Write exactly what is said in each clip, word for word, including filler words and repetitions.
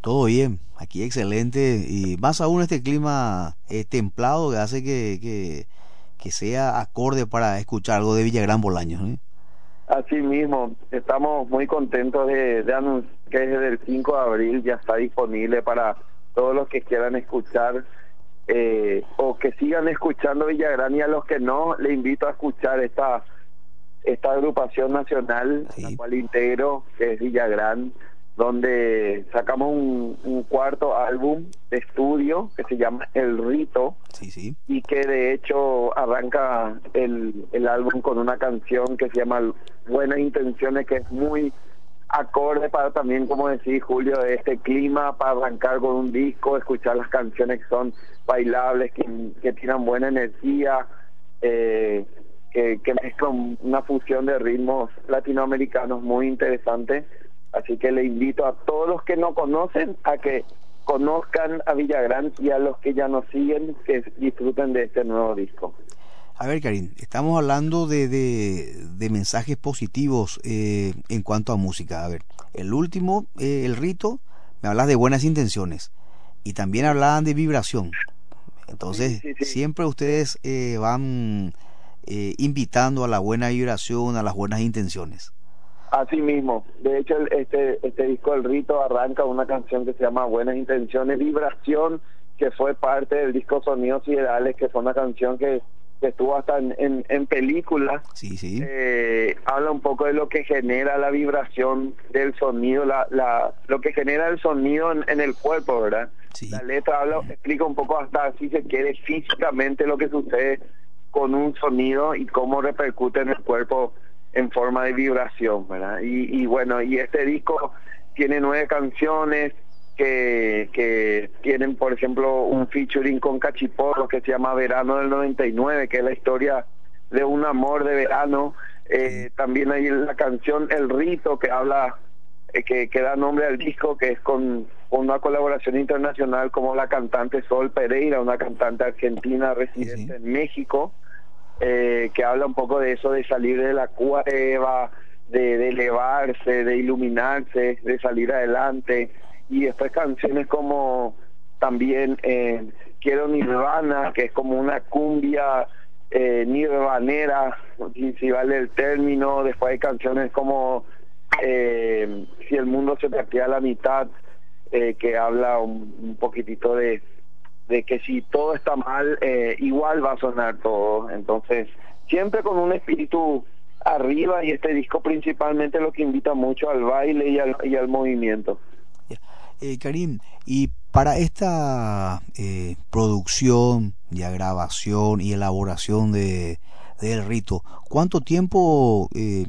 Todo bien, aquí excelente y más aún este clima eh, templado que hace que, que, que sea acorde para escuchar algo de Villagrán Bolaños, ¿eh? Así mismo, estamos muy contentos de, de anunciar que desde el cinco de abril ya está disponible para todos los que quieran escuchar eh, o que sigan escuchando Villagrán, y a los que no, le invito a escuchar esta esta agrupación nacional, Sí. la cual integro, que es Villagrán, donde sacamos un, un cuarto álbum de estudio que se llama El Rito, Sí, sí. y que de hecho arranca el, el álbum con una canción que se llama Buenas Intenciones, que es muy acorde para también, como decís, Julio, de este clima, para arrancar con un disco, escuchar las canciones que son bailables, que, que tienen buena energía, eh, que, que mezclan una fusión de ritmos latinoamericanos muy interesante. Así que le invito a todos los que no conocen a que conozcan a Villagrán, y a los que ya nos siguen que disfruten de este nuevo disco. A ver, Karim, estamos hablando de, de, de mensajes positivos eh, en cuanto a música. A ver, el último, eh, El Rito, me hablas de buenas intenciones y también hablaban de vibración. Entonces, Sí, sí, sí. siempre ustedes eh, van eh, invitando a la buena vibración, a las buenas intenciones. Así mismo, de hecho el- este este disco El Rito arranca una canción que se llama Buenas Intenciones, Vibración, que fue parte del disco Sonidos Siderales, que fue una canción que, que estuvo hasta en, en, en películas. Sí, sí. Eh, habla un poco de lo que genera la vibración del sonido, la, la lo que genera el sonido en, en el cuerpo, ¿verdad? Sí. La letra habla, explica un poco hasta, si se quiere, físicamente lo que sucede con un sonido y cómo repercute en el cuerpo en forma de vibración, ¿verdad? Y, y bueno, y este disco tiene nueve canciones que, que tienen, por ejemplo, un featuring con Cachiporro que se llama Verano del noventa y nueve, que es la historia de un amor de verano. Eh, también hay la canción El Rito, que habla, eh, que, que da nombre al disco, que es con, con una colaboración internacional como la cantante Sol Pereira, una cantante argentina residente Sí, sí. en México. Eh, que habla un poco de eso, de salir de la cueva, de, de elevarse, de iluminarse, de salir adelante. Y después canciones como también eh, Quiero Nirvana, que es como una cumbia eh, nirvanera, si, si vale el término. Después hay canciones como eh, Si el mundo se partía a la mitad, eh, que habla un, un poquitito de de que si todo está mal, eh, igual va a sonar todo. Entonces, siempre con un espíritu arriba, y este disco principalmente lo que invita mucho al baile y al, y al movimiento. Ya. Eh, Karim, y para esta eh, producción, ya grabación y elaboración de del Rito, ¿cuánto tiempo eh,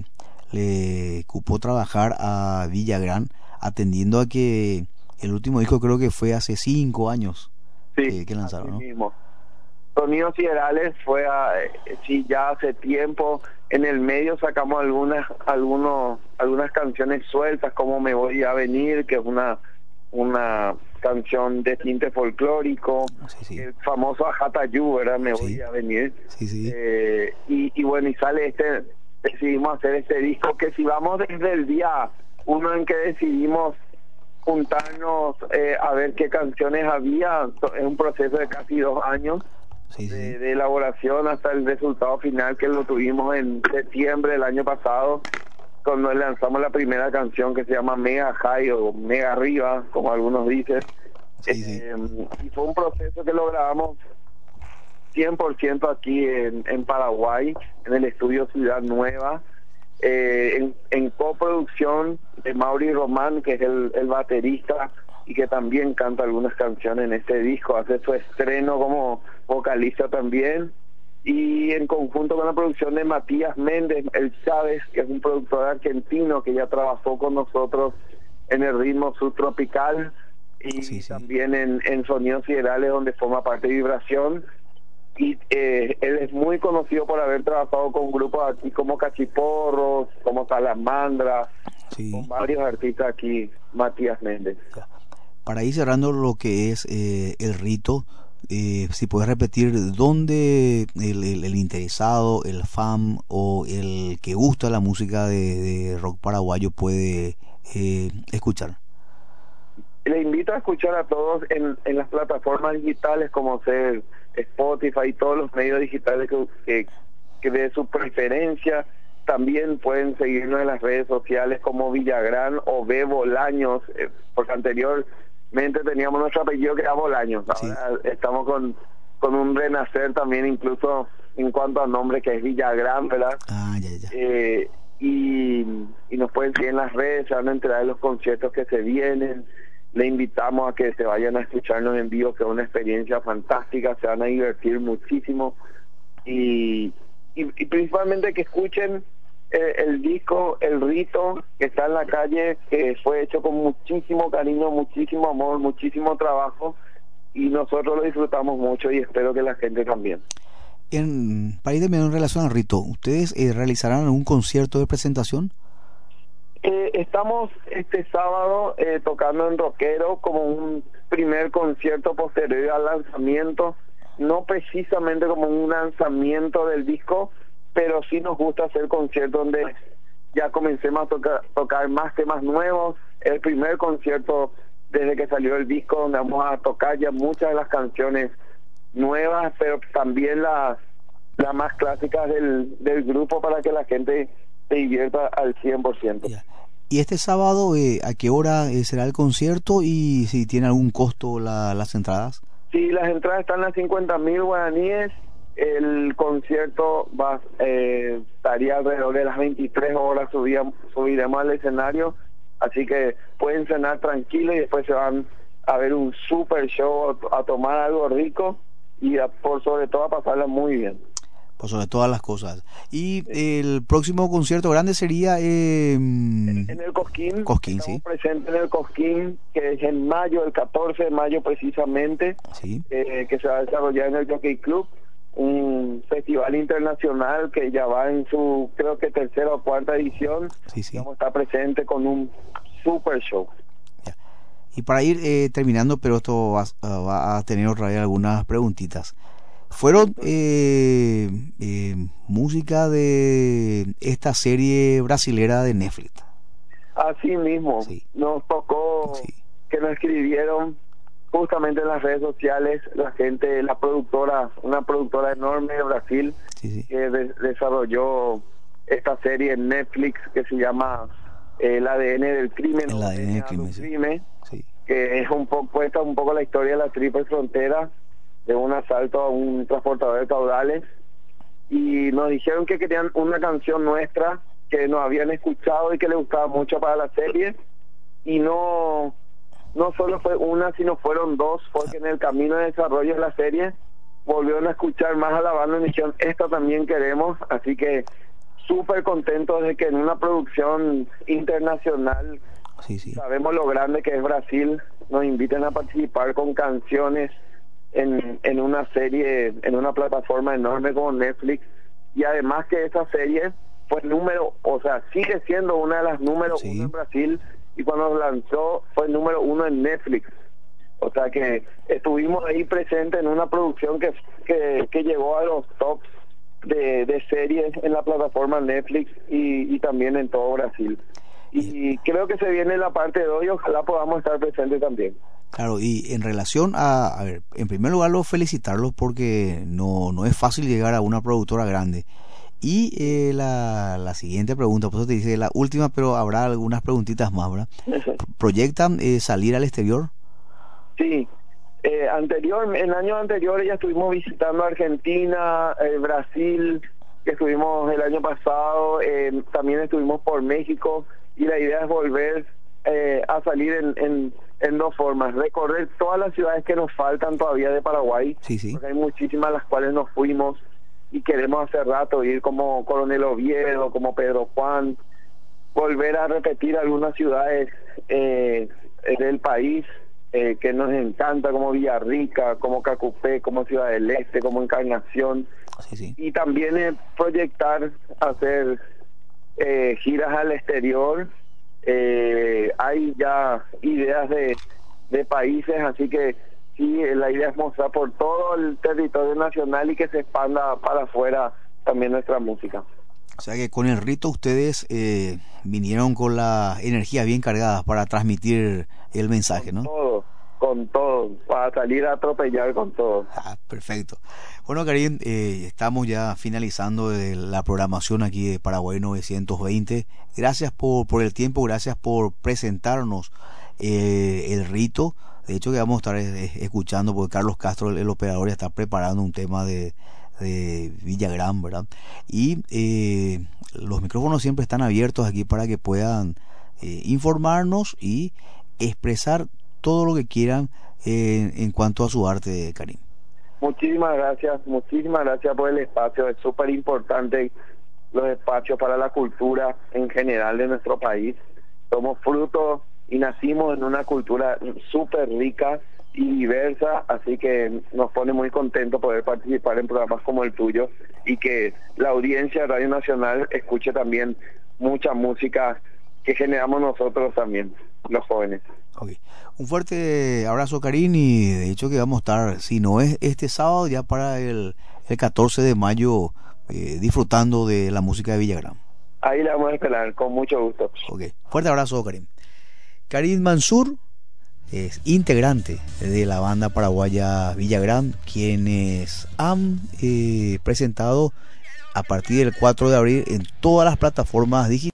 le cupó trabajar a Villagrán, atendiendo a que el último disco creo que fue hace cinco años Sí, que, que lanzaron, así ¿no? mismo. Sonidos Siderales fue, a, eh, sí, ya hace tiempo. En el medio sacamos algunas algunos algunas canciones sueltas, como Me Voy a Venir, que es una una canción de tinte folclórico, Sí, sí. el famoso Ajatayú, ¿verdad? Me Voy Sí. a Venir. Sí, sí. Eh, y, y bueno, y sale este, decidimos hacer este disco, que si vamos desde el día uno en que decidimos juntarnos eh, a ver qué canciones había, es un proceso de casi dos años Sí, sí. de, de elaboración hasta el resultado final, que lo tuvimos en septiembre del año pasado, cuando lanzamos la primera canción, que se llama Mega High o Mega Arriba, como algunos dicen. Sí, sí. Eh, y fue un proceso que lo grabamos cien por ciento aquí en, en Paraguay, en el estudio Ciudad Nueva, eh, en, en coproducción de Mauri Román, que es el, el baterista y que también canta algunas canciones en este disco, hace su estreno como vocalista también, y en conjunto con la producción de Matías Méndez, el Chávez, que es un productor argentino que ya trabajó con nosotros en el ritmo subtropical y Sí, sí. también en, en Sonidos Siderales, donde forma parte de Vibración. Y eh, él es muy conocido por haber trabajado con grupos aquí como Cachiporros, como Salamandra, Sí. con varios artistas aquí, Matías Méndez. Ya. Para ir cerrando lo que es eh, el Rito, eh, si puedes repetir dónde el, el, el interesado, el fan o el que gusta la música de, de rock paraguayo puede eh, escuchar. le invito a escuchar a todos en, en las plataformas digitales como ser Spotify y todos los medios digitales que, que, que de su preferencia. También pueden seguirnos en las redes sociales como Villagrán o B. Bolaños, eh, porque anteriormente teníamos nuestro apellido que era Bolaños. Ahora sí. Estamos con, con un renacer también, incluso en cuanto a nombre, que es Villagrán, ¿verdad? Ah, ya, ya. Eh, y, y nos pueden seguir en las redes, se van a enterar de los conciertos que se vienen. Le invitamos a que se vayan a escucharnos en vivo, que es una experiencia fantástica, se van a divertir muchísimo. Y, y, y principalmente que escuchen eh, el disco El Rito, que está en la calle, que fue hecho con muchísimo cariño, muchísimo amor, muchísimo trabajo, y nosotros lo disfrutamos mucho y espero que la gente también. En, para ir de medio en relación al Rito, ¿ustedes eh, realizarán algún concierto de presentación? Eh, estamos este sábado eh, tocando en Rockero como un primer concierto posterior al lanzamiento, no precisamente como un lanzamiento del disco, pero sí nos gusta hacer conciertos donde ya comencemos a tocar, tocar más temas nuevos. El primer concierto desde que salió el disco, donde vamos a tocar ya muchas de las canciones nuevas, pero también las, las más clásicas del, del grupo, para que la gente se divierta al cien por ciento. Yeah. ¿Y este sábado eh, a qué hora eh, será el concierto y si tiene algún costo la, las entradas? Sí, las entradas están a cincuenta mil guaraníes. El concierto va eh, estaría alrededor de las veintitrés horas, subíamos, subiremos al escenario, así que pueden cenar tranquilos y después se van a ver un super show, a, a tomar algo rico y a, por sobre todo a pasarla muy bien. Por sobre todas las cosas. Y sí. El próximo concierto grande sería eh, en, en el Cosquín. Cosquín, Estamos sí. presentes en el Cosquín, que es en mayo, el catorce de mayo precisamente, sí. eh, que se va a desarrollar en el Jockey Club, un festival internacional que ya va en su, creo que tercera o cuarta edición. Sí, sí. Vamos a estar presentes con un super show. Ya. Y para ir eh, terminando, pero esto va, va a tener otra vez algunas preguntitas. Fueron eh, eh, música de esta serie brasilera de Netflix. Así mismo, sí. Nos tocó sí. que nos escribieron justamente en las redes sociales la gente, la productora, una productora enorme de Brasil, sí, sí. que de, desarrolló esta serie en Netflix que se llama eh, El A D N del crimen, el A D N del crimen, sí. crimen sí. que es un poco, cuenta un poco la historia de la triple frontera, de un asalto a un transportador de caudales, y nos dijeron que querían una canción nuestra que nos habían escuchado y que les gustaba mucho para la serie, y no no solo fue una, sino fueron dos, porque en el camino de desarrollo de la serie volvieron a escuchar más a la banda y dijeron, esta también queremos, así que súper contentos de que en una producción internacional, sí, sí. sabemos lo grande que es Brasil, nos inviten a participar con canciones en, en una serie, en una plataforma enorme como Netflix, y además que esa serie fue número, o sea, sigue siendo una de las número sí. uno en Brasil, y cuando lanzó fue número uno en Netflix, o sea que estuvimos ahí presentes en una producción que, que, que llegó a los tops de, de series en la plataforma Netflix y, y también en todo Brasil. Y creo que se viene la parte de hoy, ojalá podamos estar presentes también. Claro, y en relación a, a ver, en primer lugar, los felicitarlos porque no, no es fácil llegar a una productora grande. Y eh, la, la siguiente pregunta, por eso te dice la última, pero habrá algunas preguntitas más, ¿verdad? ¿Proyectan eh, salir al exterior? Sí, eh, anterior, en años anteriores ya estuvimos visitando Argentina, eh, Brasil, que estuvimos el año pasado, eh, también estuvimos por México, y la idea es volver eh, a salir en, en, en dos formas, recorrer todas las ciudades que nos faltan todavía de Paraguay, sí, sí. porque hay muchísimas a las cuales nos fuimos y queremos hace rato ir, como Coronel Oviedo, como Pedro Juan, volver a repetir algunas ciudades eh, del país eh, que nos encanta, como Villarrica, como Cacupé, como Ciudad del Este, como Encarnación, sí, sí. y también eh, proyectar hacer eh, giras al exterior. Eh, hay ya ideas de, de países, así que sí, la idea es mostrar por todo el territorio nacional y que se expanda para afuera también nuestra música. O sea que con el Rito ustedes eh, vinieron con la energía bien cargada para transmitir el mensaje, ¿no? Todo, con todo, para salir a atropellar con todo. Ah, perfecto. Bueno, Karim, eh, estamos ya finalizando de la programación aquí de Paraguay novecientos veinte. Gracias por, por el tiempo, gracias por presentarnos eh, el rito. De hecho, que vamos a estar eh, escuchando, porque Carlos Castro, el, el operador, ya está preparando un tema de, de Villagrán, ¿verdad? Y eh, los micrófonos siempre están abiertos aquí para que puedan eh, informarnos y expresar todo lo que quieran eh, en cuanto a su arte, Karim. Muchísimas gracias, muchísimas gracias por el espacio. Es súper importante los espacios para la cultura en general de nuestro país. Somos fruto y nacimos en una cultura súper rica y diversa, así que nos pone muy contentos poder participar en programas como el tuyo y que la audiencia de Radio Nacional escuche también mucha música que generamos nosotros también, los jóvenes. Okay. Un fuerte abrazo, Karim, y de hecho que vamos a estar, si no es este sábado, ya para el, el catorce de mayo eh, disfrutando de la música de Villagrán. Ahí la vamos a esperar, con mucho gusto. Okay. Fuerte abrazo, Karim. Karim Mansur es integrante de la banda paraguaya Villagrán, quienes han eh, presentado a partir del cuatro de abril en todas las plataformas digitales.